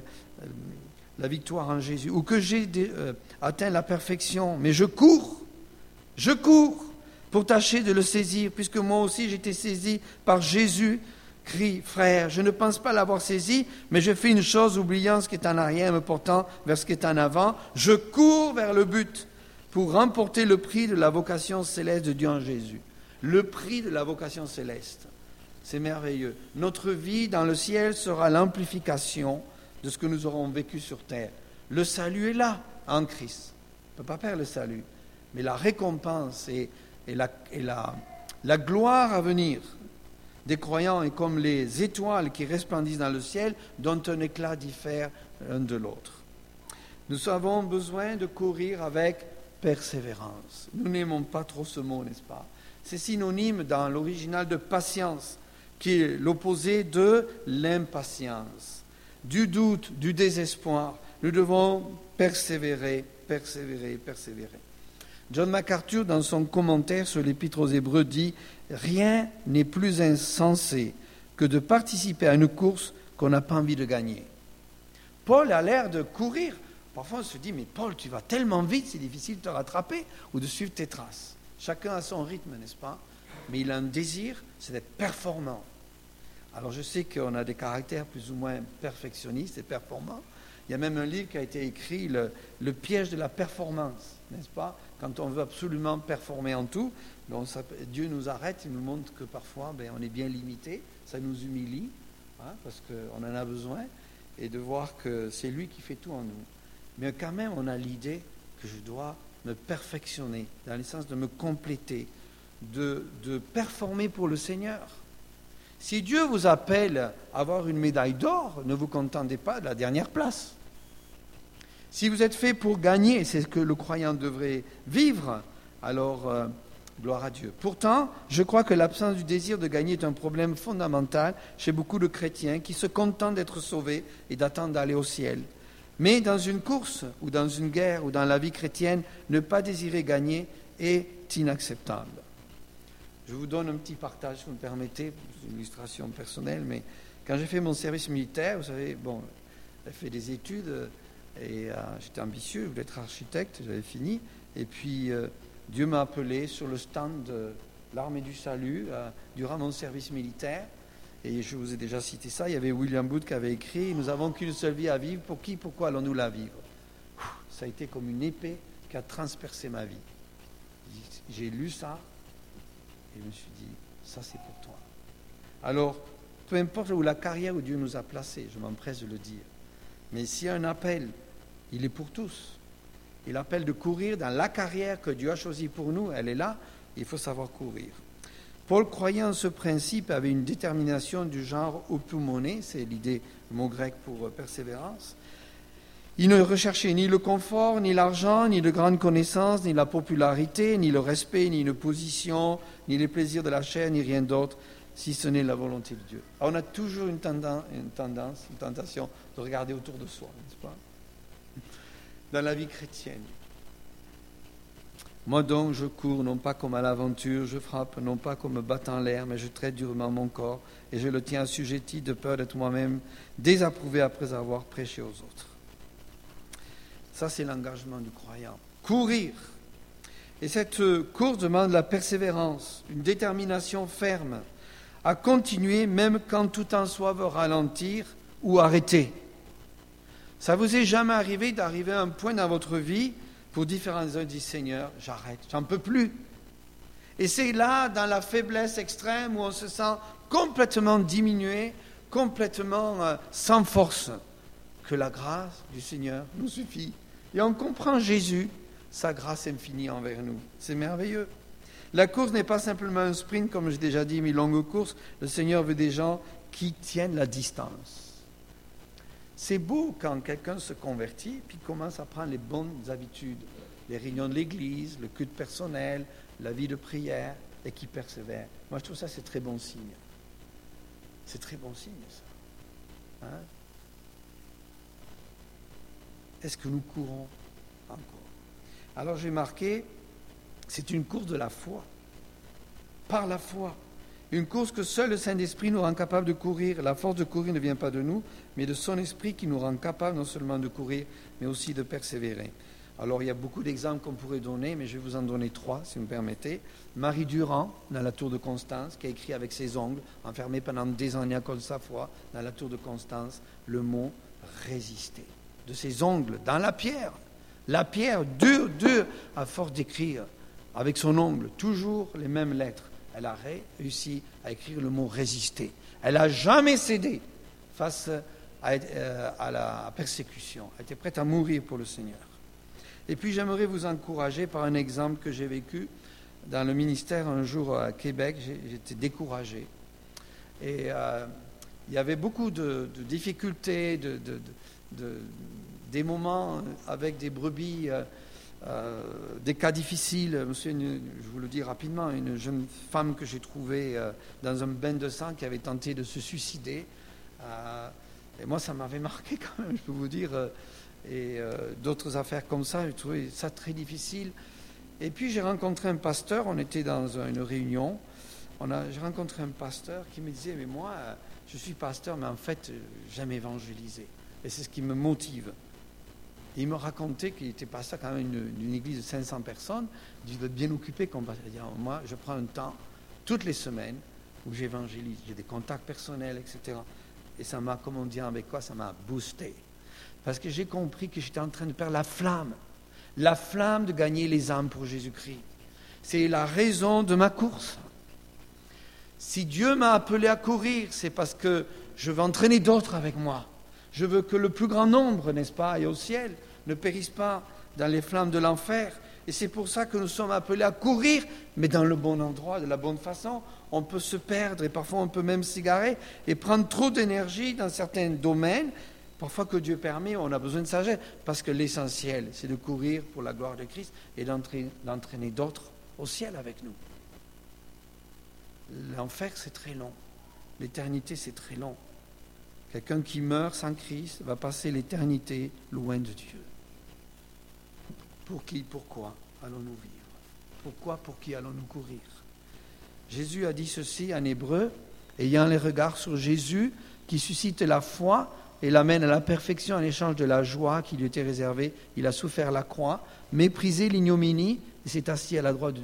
la victoire en Jésus, ou que j'ai atteint la perfection, mais je cours pour tâcher de le saisir, puisque moi aussi j'ai été saisi par Jésus. Crie, frère, je ne pense pas l'avoir saisi, mais je fais une chose, oubliant ce qui est en arrière, me portant vers ce qui est en avant. Je cours vers le but pour remporter le prix de la vocation céleste de Dieu en Jésus. Le prix de la vocation céleste. C'est merveilleux. Notre vie dans le ciel sera l'amplification de ce que nous aurons vécu sur terre. Le salut est là, en Christ. On ne peut pas perdre le salut. Mais la récompense et la gloire à venir des croyants est comme les étoiles qui resplendissent dans le ciel, dont un éclat diffère l'un de l'autre. Nous avons besoin de courir avec persévérance. Nous n'aimons pas trop ce mot, n'est-ce pas? C'est synonyme dans l'original de patience, qui est l'opposé de l'impatience, du doute, du désespoir. Nous devons persévérer. John MacArthur, dans son commentaire sur l'Épître aux Hébreux, dit « Rien n'est plus insensé que de participer à une course qu'on n'a pas envie de gagner. » Paul a l'air de courir. Parfois, on se dit « Mais Paul, tu vas tellement vite, c'est difficile de te rattraper ou de suivre tes traces. » Chacun a son rythme, n'est-ce pas? Mais il a un désir, c'est d'être performant. Alors, je sais qu'on a des caractères plus ou moins perfectionnistes et performants. Il y a même un livre qui a été écrit, le piège de la performance, n'est-ce pas? Quand on veut absolument performer en tout, Dieu nous arrête, il nous montre que parfois on est bien limité, ça nous humilie, parce qu'on en a besoin, et de voir que c'est lui qui fait tout en nous. Mais quand même, on a l'idée que je dois me perfectionner, dans le sens de me compléter, de performer pour le Seigneur. Si Dieu vous appelle à avoir une médaille d'or, ne vous contentez pas de la dernière place. Si vous êtes fait pour gagner, c'est ce que le croyant devrait vivre, alors gloire à Dieu. Pourtant, je crois que l'absence du désir de gagner est un problème fondamental chez beaucoup de chrétiens qui se contentent d'être sauvés et d'attendre d'aller au ciel. Mais dans une course ou dans une guerre ou dans la vie chrétienne, ne pas désirer gagner est inacceptable. Je vous donne un petit partage, si vous me permettez, c'est une illustration personnelle, mais quand j'ai fait mon service militaire, vous savez, j'ai fait des études et j'étais ambitieux, je voulais être architecte, j'avais fini, et puis Dieu m'a appelé sur le stand de l'Armée du Salut durant mon service militaire, et je vous ai déjà cité ça, il y avait William Booth qui avait écrit « Nous n'avons qu'une seule vie à vivre, pour qui, pourquoi allons-nous la vivre ?» Ça a été comme une épée qui a transpercé ma vie. J'ai lu ça, et je me suis dit, ça c'est pour toi. Alors, peu importe où la carrière où Dieu nous a placés, je m'empresse de le dire, mais s'il y a un appel, il est pour tous. Et l'appel de courir dans la carrière que Dieu a choisie pour nous, elle est là, il faut savoir courir. Paul, croyant en ce principe, avait une détermination du genre opumone, c'est l'idée, le mot grec pour persévérance. Il ne recherchait ni le confort, ni l'argent, ni de grandes connaissances, ni la popularité, ni le respect, ni une position, ni les plaisirs de la chair, ni rien d'autre, si ce n'est la volonté de Dieu. Alors on a toujours une tentation de regarder autour de soi, n'est-ce pas? Dans la vie chrétienne. Moi donc, je cours, non pas comme à l'aventure, je frappe, non pas comme battant l'air, mais je traite durement mon corps, et je le tiens assujetti de peur d'être moi-même désapprouvé après avoir prêché aux autres. Ça, c'est l'engagement du croyant. Courir. Et cette course demande la persévérance, une détermination ferme à continuer même quand tout en soi veut ralentir ou arrêter. Ça vous est jamais arrivé d'arriver à un point dans votre vie pour différentes raisons, dit Seigneur, j'arrête, j'en peux plus. Et c'est là, dans la faiblesse extrême, où on se sent complètement diminué, complètement sans force, que la grâce du Seigneur nous suffit. Et on comprend Jésus, sa grâce infinie envers nous. C'est merveilleux. La course n'est pas simplement un sprint, comme j'ai déjà dit, mais une longue course. Le Seigneur veut des gens qui tiennent la distance. C'est beau quand quelqu'un se convertit puis commence à prendre les bonnes habitudes, les réunions de l'église, le culte personnel, la vie de prière, et qui persévère. Moi, je trouve ça, c'est très bon signe. C'est très bon signe, ça. Hein? Est-ce que nous courons encore? Alors, j'ai marqué, c'est une course de la foi. Par la foi. Une course que seul le Saint-Esprit nous rend capable de courir. La force de courir ne vient pas de nous, mais de son Esprit qui nous rend capable non seulement de courir, mais aussi de persévérer. Alors, il y a beaucoup d'exemples qu'on pourrait donner, mais je vais vous en donner 3, si vous me permettez. Marie Durand, dans la tour de Constance, qui a écrit avec ses ongles, enfermée pendant des années à cause de sa foi, dans la tour de Constance, le mot « résister ». De ses ongles, dans la pierre dure, à force d'écrire, avec son ongle, toujours les mêmes lettres. Elle a réussi à écrire le mot « résister ». Elle n'a jamais cédé face à la persécution. Elle était prête à mourir pour le Seigneur. Et puis j'aimerais vous encourager par un exemple que j'ai vécu dans le ministère un jour à Québec. J'étais découragé. Et il y avait beaucoup de difficultés, des moments avec des brebis, des cas difficiles. Je vous le dis rapidement, une jeune femme que j'ai trouvée dans un bain de sang qui avait tenté de se suicider. Et moi, ça m'avait marqué quand même, je peux vous dire. Et d'autres affaires comme ça, j'ai trouvé ça très difficile. Et puis j'ai rencontré un pasteur, on était dans une réunion, j'ai rencontré un pasteur qui me disait, mais moi, je suis pasteur, mais en fait, j'aime évangéliser. Et c'est ce qui me motive. Et il me racontait qu'il était pasteur quand même d'une église de 500 personnes, il doit être bien occupé comme pasteur. Il dit, moi, je prends un temps, toutes les semaines, où j'évangélise, j'ai des contacts personnels, etc. Et ça m'a, comme on dit avec quoi, ça m'a boosté. Parce que j'ai compris que j'étais en train de perdre la flamme de gagner les âmes pour Jésus-Christ. C'est la raison de ma course. Si Dieu m'a appelé à courir, c'est parce que je veux entraîner d'autres avec moi. Je veux que le plus grand nombre, n'est-ce pas, aille au ciel, ne périsse pas dans les flammes de l'enfer. Et c'est pour ça que nous sommes appelés à courir, mais dans le bon endroit, de la bonne façon. On peut se perdre et parfois on peut même s'égarer et prendre trop d'énergie dans certains domaines. Parfois que Dieu permet, on a besoin de sagesse, parce que l'essentiel, c'est de courir pour la gloire de Christ et d'entraîner d'autres au ciel avec nous. L'enfer, c'est très long. L'éternité, c'est très long. Quelqu'un qui meurt sans Christ va passer l'éternité loin de Dieu. Pour qui, pourquoi allons-nous vivre? Pourquoi, pour qui allons-nous courir? Jésus a dit ceci en hébreu, ayant les regards sur Jésus, qui suscite la foi et l'amène à la perfection en échange de la joie qui lui était réservée. Il a souffert la croix, méprisé l'ignominie et s'est assis à la droite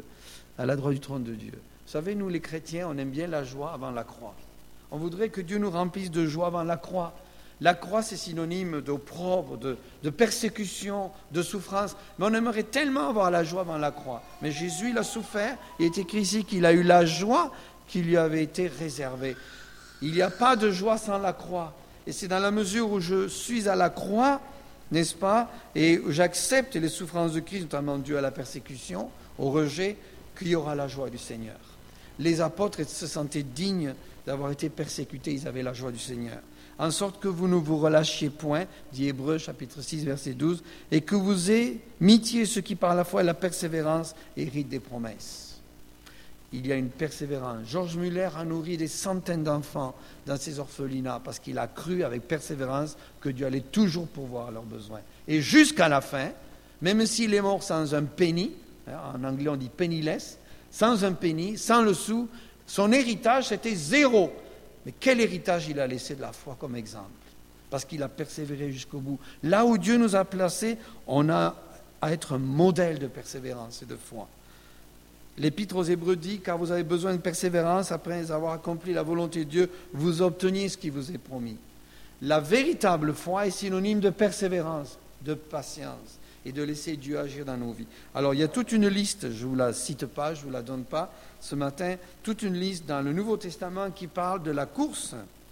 du trône de Dieu. Vous savez, nous les chrétiens, on aime bien la joie avant la croix. On voudrait que Dieu nous remplisse de joie avant la croix. La croix, c'est synonyme d'opprobre, de persécution, de souffrance. Mais on aimerait tellement avoir la joie avant la croix. Mais Jésus, il a souffert. Il est écrit ici qu'il a eu la joie qui lui avait été réservée. Il n'y a pas de joie sans la croix. Et c'est dans la mesure où je suis à la croix, n'est-ce pas, et où j'accepte les souffrances de Christ, notamment dû à la persécution, au rejet, qu'il y aura la joie du Seigneur. Les apôtres se sentaient dignes d'avoir été persécutés, ils avaient la joie du Seigneur. En sorte que vous ne vous relâchiez point, dit Hébreux chapitre 6, verset 12, et que vous imitiez ceux qui par la foi et la persévérance héritent des promesses. Il y a une persévérance. Georges Muller a nourri des centaines d'enfants dans ses orphelinats parce qu'il a cru avec persévérance que Dieu allait toujours pourvoir leurs besoins. Et jusqu'à la fin, même s'il est mort sans un penny, en anglais on dit penniless, sans un penny, sans le sou, son héritage c'était 0. Mais quel héritage il a laissé de la foi comme exemple? Parce qu'il a persévéré jusqu'au bout. Là où Dieu nous a placés, on a à être un modèle de persévérance et de foi. L'Épître aux Hébreux dit, car vous avez besoin de persévérance, après avoir accompli la volonté de Dieu, vous obteniez ce qui vous est promis. La véritable foi est synonyme de persévérance, de patience et de laisser Dieu agir dans nos vies. Alors il y a toute une liste, je ne vous la cite pas, je ne vous la donne pas ce matin, toute une liste dans le Nouveau Testament qui parle de la course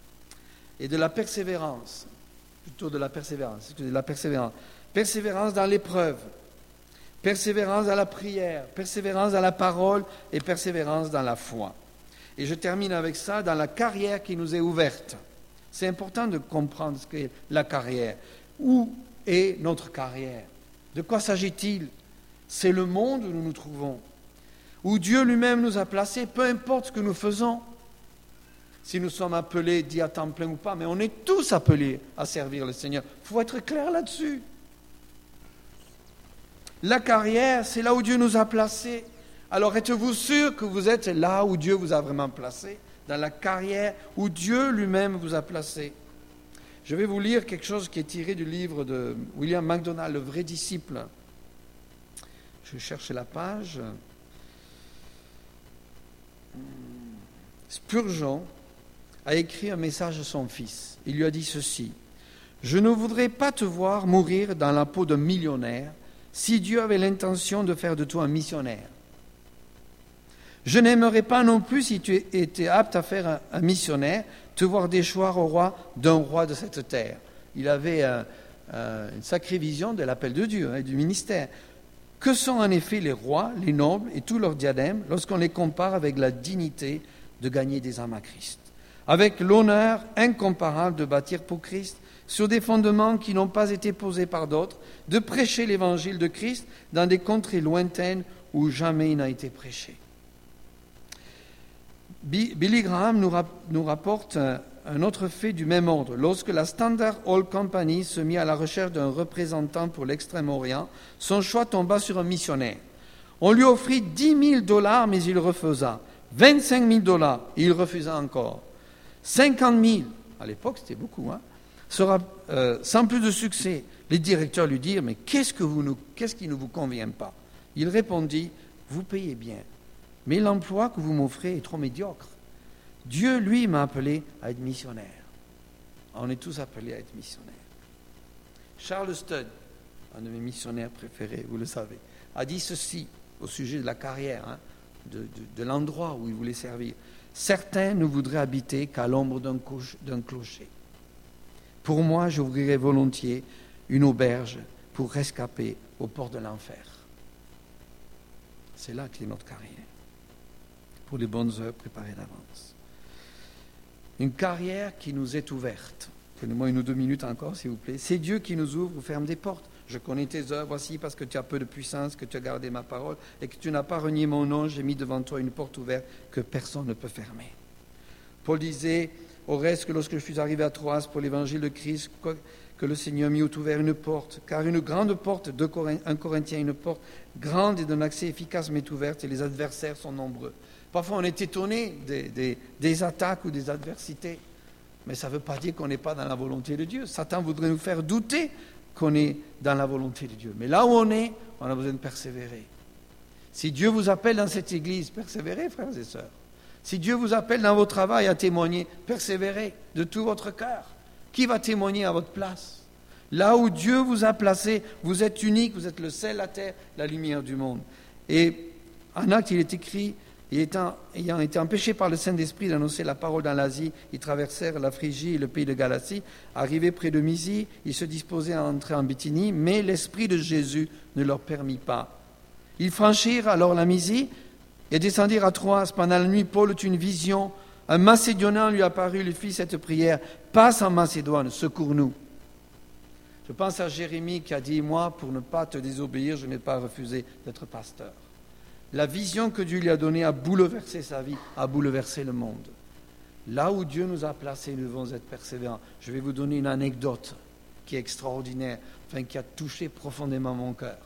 et de la persévérance, plutôt de la persévérance, persévérance dans l'épreuve, persévérance dans la prière, persévérance dans la parole et persévérance dans la foi. Et je termine avec ça, dans la carrière qui nous est ouverte. C'est important de comprendre ce qu'est la carrière. Où est notre carrière? De quoi s'agit-il? C'est le monde où nous nous trouvons, où Dieu lui-même nous a placés, peu importe ce que nous faisons. Si nous sommes appelés, dit à temps plein ou pas, mais on est tous appelés à servir le Seigneur. Il faut être clair là-dessus. La carrière, c'est là où Dieu nous a placés. Alors êtes-vous sûr que vous êtes là où Dieu vous a vraiment placé? Dans la carrière où Dieu lui-même vous a placé. Je vais vous lire quelque chose qui est tiré du livre de William MacDonald, Le vrai disciple. Je cherche la page. Spurgeon a écrit un message à son fils. Il lui a dit ceci: « Je ne voudrais pas te voir mourir dans la peau d'un millionnaire si Dieu avait l'intention de faire de toi un missionnaire. Je n'aimerais pas non plus, si tu étais apte à faire un missionnaire, te voir déchoir au roi d'un roi de cette terre. » Il avait une sacrée vision de l'appel de Dieu et du ministère. Que sont en effet les rois, les nobles et tous leurs diadèmes lorsqu'on les compare avec la dignité de gagner des âmes à Christ, avec l'honneur incomparable de bâtir pour Christ sur des fondements qui n'ont pas été posés par d'autres, de prêcher l'évangile de Christ dans des contrées lointaines où jamais il n'a été prêché. Billy Graham nous rapporte un autre fait du même ordre. Lorsque la Standard Oil Company se mit à la recherche d'un représentant pour l'Extrême-Orient, son choix tomba sur un missionnaire. On lui offrit $10,000, mais il refusa. $25,000, il refusa encore. 50,000, à l'époque c'était beaucoup, sans plus de succès. Les directeurs lui dirent, mais qu'est-ce qui ne vous convient pas? Il répondit, vous payez bien, mais l'emploi que vous m'offrez est trop médiocre. Dieu, lui, m'a appelé à être missionnaire. On est tous appelés à être missionnaires. Charles Studd, un de mes missionnaires préférés, vous le savez, a dit ceci au sujet de la carrière, de l'endroit où il voulait servir. Certains ne voudraient habiter qu'à l'ombre d'un clocher. Pour moi, j'ouvrirais volontiers une auberge pour rescaper aux portes de l'enfer. C'est là qu'est notre carrière, pour les bonnes œuvres préparées d'avance. Une carrière qui nous est ouverte. Donnez-moi 1 ou 2 minutes encore, s'il vous plaît. C'est Dieu qui nous ouvre ou ferme des portes. Je connais tes œuvres, voici parce que tu as peu de puissance, que tu as gardé ma parole et que tu n'as pas renié mon nom, j'ai mis devant toi une porte ouverte que personne ne peut fermer. Paul disait, au reste, que lorsque je suis arrivé à Troas pour l'évangile de Christ, que le Seigneur m'y eût ouvert une porte, car une grande porte, 1 Corinthiens, une porte grande et d'un accès efficace m'est ouverte et les adversaires sont nombreux. Parfois on est étonné des attaques ou des adversités, mais ça ne veut pas dire qu'on n'est pas dans la volonté de Dieu. Satan voudrait nous faire douter qu'on est dans la volonté de Dieu. Mais là où on a besoin de persévérer. Si Dieu vous appelle dans cette église, persévérez, frères et sœurs. Si Dieu vous appelle dans votre travail à témoigner, persévérez de tout votre cœur. Qui va témoigner à votre place? Là où Dieu vous a placé, vous êtes unique, vous êtes le sel, la terre, la lumière du monde. Et en Actes, il est écrit, ayant été empêchés par le Saint-Esprit d'annoncer la parole dans l'Asie, ils traversèrent la Phrygie et le pays de Galatie. Arrivés près de Mysie, ils se disposaient à entrer en Bithynie, mais l'Esprit de Jésus ne leur permit pas. Ils franchirent alors la Mysie et descendirent à Troas. Pendant la nuit, Paul eut une vision. Un Macédonien lui apparut, lui fit cette prière, « Passe en Macédoine, secours-nous ». Je pense à Jérémie qui a dit, « Moi, pour ne pas te désobéir, je n'ai pas refusé d'être pasteur ». La vision que Dieu lui a donnée a bouleversé sa vie, a bouleversé le monde. Là où Dieu nous a placés, nous devons être persévérants. Je vais vous donner une anecdote qui est extraordinaire, qui a touché profondément mon cœur.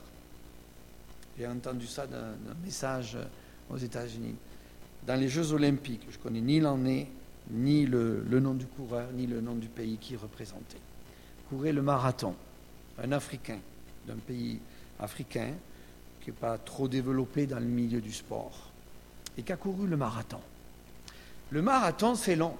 J'ai entendu ça d'un message aux États-Unis. Dans les Jeux Olympiques, je ne connais ni l'année, ni le nom du coureur, ni le nom du pays qui représentait. Courait le marathon, un Africain, d'un pays africain, qui n'est pas trop développé dans le milieu du sport, et qui a couru le marathon. Le marathon, c'est long.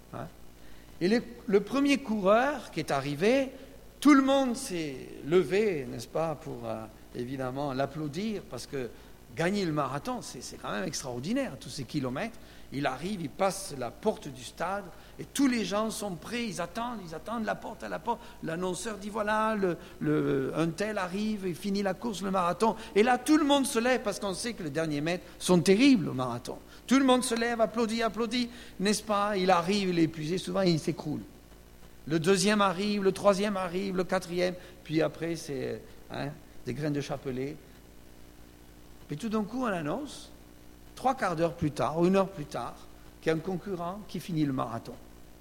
Et le premier coureur qui est arrivé, tout le monde s'est levé, n'est-ce pas, pour évidemment l'applaudir, parce que gagner le marathon, c'est quand même extraordinaire, tous ces kilomètres. Il arrive, il passe la porte du stade, et tous les gens sont prêts, ils attendent la porte à la porte. L'annonceur dit voilà, un tel arrive, il finit la course, le marathon. Et là, tout le monde se lève, parce qu'on sait que les derniers mètres sont terribles au marathon. Tout le monde se lève, applaudit, n'est-ce pas? Il arrive, il est épuisé, souvent il s'écroule. Le deuxième arrive, le troisième arrive, le quatrième, puis après c'est des graines de chapelet. Puis tout d'un coup, on annonce, 3/4 d'heure plus tard, ou 1 heure plus tard, qu'il y a un concurrent qui finit le marathon.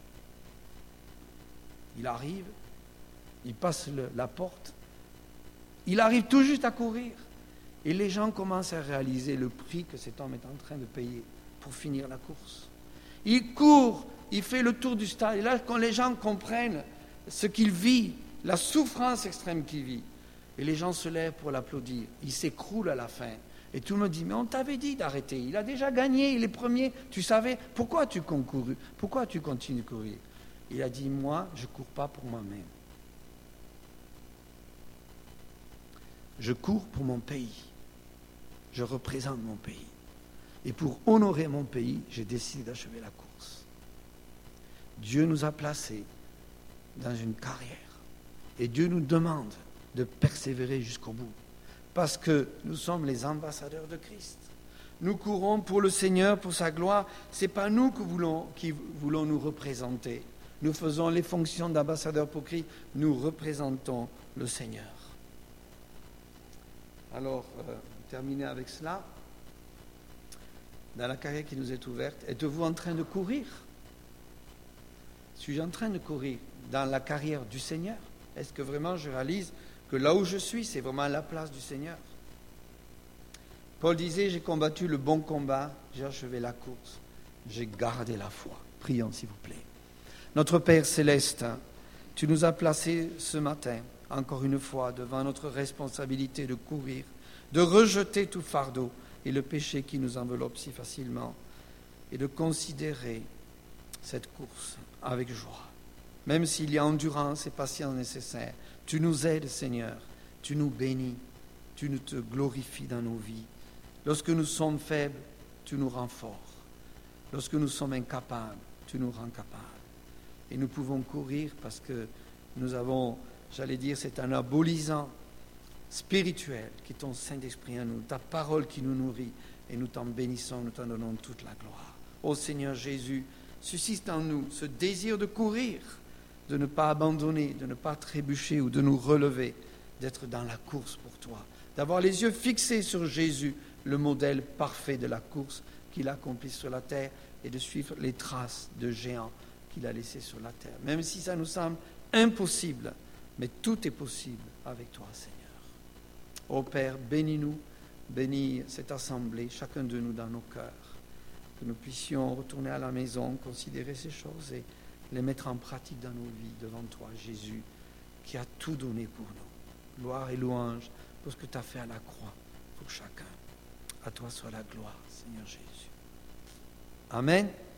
Il arrive, il passe la porte, il arrive tout juste à courir. Et les gens commencent à réaliser le prix que cet homme est en train de payer pour finir la course. Il court, il fait le tour du stade. Et là, quand les gens comprennent ce qu'il vit, la souffrance extrême qu'il vit, et les gens se lèvent pour l'applaudir, il s'écroule à la fin. Et tout le monde dit, mais on t'avait dit d'arrêter, il a déjà gagné, il est premier, tu savais, pourquoi tu concours, pourquoi tu continues de courir? Il a dit, moi, je ne cours pas pour moi-même. Je cours pour mon pays. Je représente mon pays. Et pour honorer mon pays, j'ai décidé d'achever la course. Dieu nous a placés dans une carrière. Et Dieu nous demande de persévérer jusqu'au bout. Parce que nous sommes les ambassadeurs de Christ. Nous courons pour le Seigneur, pour sa gloire. Ce n'est pas nous qui voulons nous représenter. Nous faisons les fonctions d'ambassadeurs pour Christ. Nous représentons le Seigneur. Alors, terminer avec cela. Dans la carrière qui nous est ouverte, êtes-vous en train de courir? Suis-je en train de courir dans la carrière du Seigneur? Est-ce que vraiment je réalise que là où je suis, c'est vraiment la place du Seigneur? Paul disait, j'ai combattu le bon combat, j'ai achevé la course, j'ai gardé la foi. Prions, s'il vous plaît. Notre Père céleste, tu nous as placés ce matin, encore une fois, devant notre responsabilité de courir, de rejeter tout fardeau et le péché qui nous enveloppe si facilement, et de considérer cette course avec joie. Même s'il y a endurance et patience nécessaires, tu nous aides, Seigneur, tu nous bénis, tu nous te glorifies dans nos vies. Lorsque nous sommes faibles, tu nous rends forts. Lorsque nous sommes incapables, tu nous rends capables. Et nous pouvons courir parce que nous avons, j'allais dire, c'est un anabolisant spirituel qui est ton Saint-Esprit en nous, ta parole qui nous nourrit, et nous t'en bénissons, nous t'en donnons toute la gloire. Ô Seigneur Jésus, suscite en nous ce désir de courir, de ne pas abandonner, de ne pas trébucher ou de nous relever, d'être dans la course pour toi, d'avoir les yeux fixés sur Jésus, le modèle parfait de la course qu'il a accompli sur la terre, et de suivre les traces de géants qu'il a laissés sur la terre. Même si ça nous semble impossible, mais tout est possible avec toi, Seigneur. Ô Père, bénis-nous, bénis cette assemblée, chacun de nous dans nos cœurs, que nous puissions retourner à la maison, considérer ces choses et les mettre en pratique dans nos vies devant toi, Jésus, qui a tout donné pour nous. Gloire et louange pour ce que tu as fait à la croix pour chacun. À toi soit la gloire, Seigneur Jésus. Amen.